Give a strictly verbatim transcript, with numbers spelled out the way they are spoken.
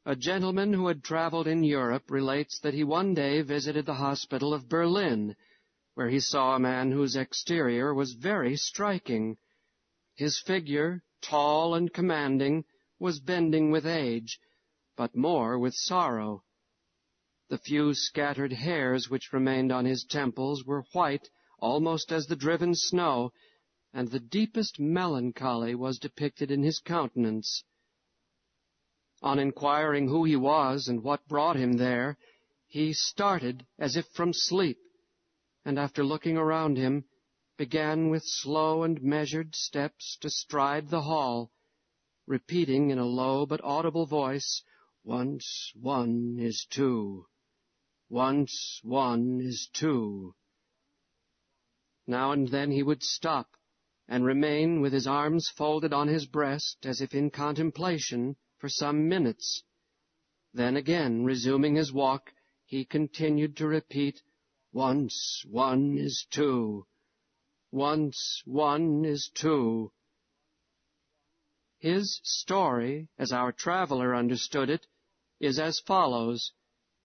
A gentleman who had traveled in Europe relates that he one day visited the hospital of Berlin, where he saw a man whose exterior was very striking. His figure, tall and commanding, was bending with age, but more with sorrow. The few scattered hairs which remained on his temples were white, almost as the driven snow, and the deepest melancholy was depicted in his countenance. On inquiring who he was and what brought him there, he started as if from sleep, and after looking around him, began with slow and measured steps to stride the hall, repeating in a low but audible voice, "Once one is two. Once one is two." Now and then he would stop, and remain with his arms folded on his breast as if in contemplation for some minutes. Then again, resuming his walk, he continued to repeat, "Once one is two. Once one is two." His story, as our traveler understood it, is as follows.